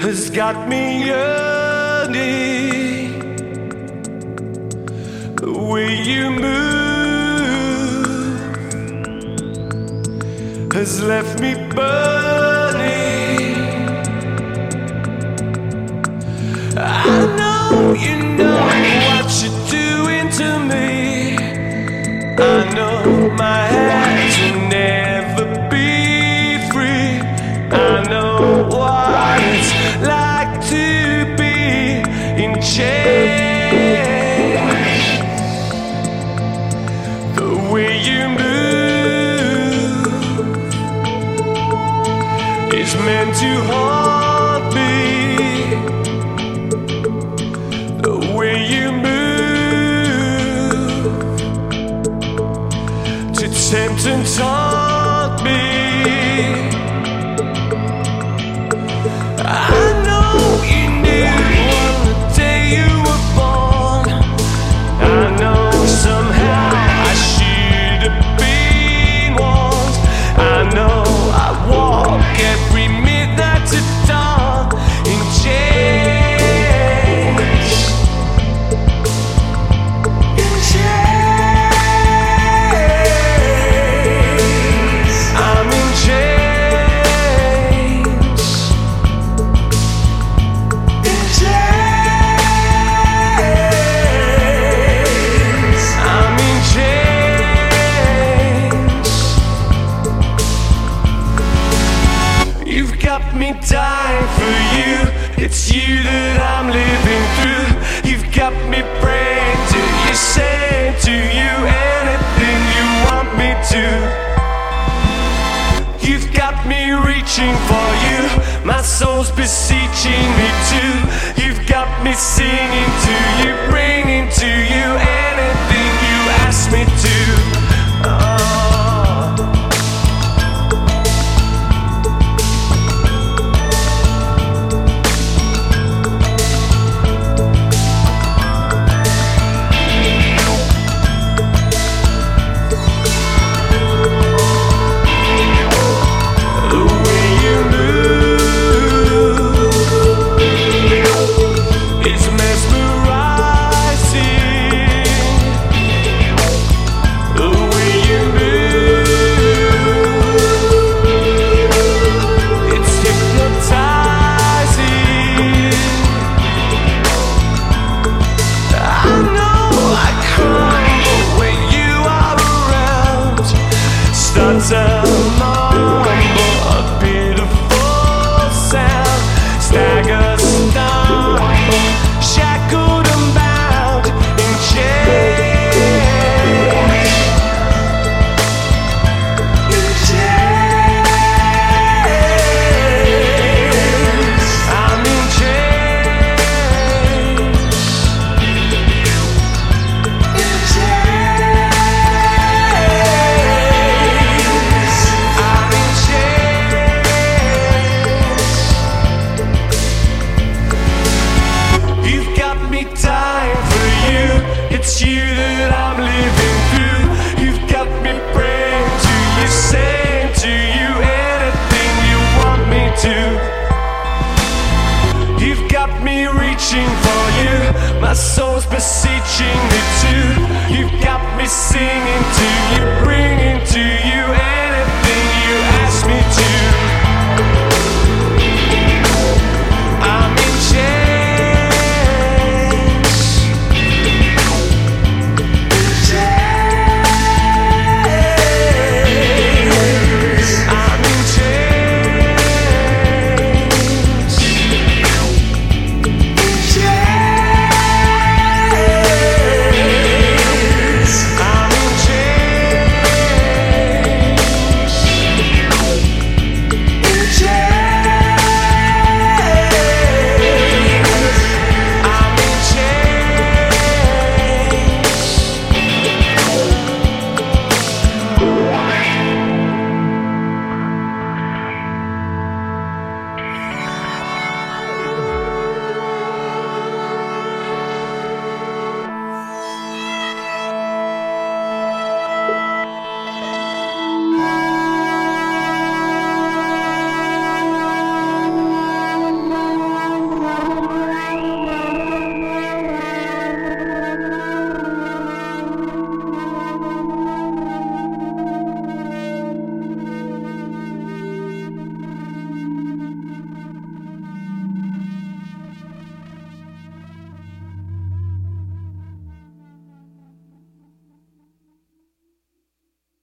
has got me yearning. The way you move has left me burning. I know you know what you're doing to me. I know my hands will never be free. I know what it's like to be in chains. The way you move is meant to haunt me. The way you move to tempt and taunt me. I know you knew on the day you were born. I know somehow I should have been warned. I know I walk every midnight to dawn in chains. In chains. I'm in chains. In chains. I'm in chains. You've got me dying for you. It's you that I'm living through. You've got me praying to you, saying to you anything you want me to. You've got me reaching for you. My soul's beseeching me too. You've got me singing to you, bringing to you anything you ask me to. Oh. The way you move is mesmerizing. The way you move, it's hypnotizing. I know I crumble when you are around. Start to mumble a pitiful sound. Stagger, stumble, shackled and bound in chains. In chains. I'm in chains. In chains. I'm in chains. You've got me dying for you. It's you that I'm living through. You've got me praying to you, saying to you anything you want me to. You've got me reaching for you. My soul's beseeching me too. You've got me singing to you, bringing to you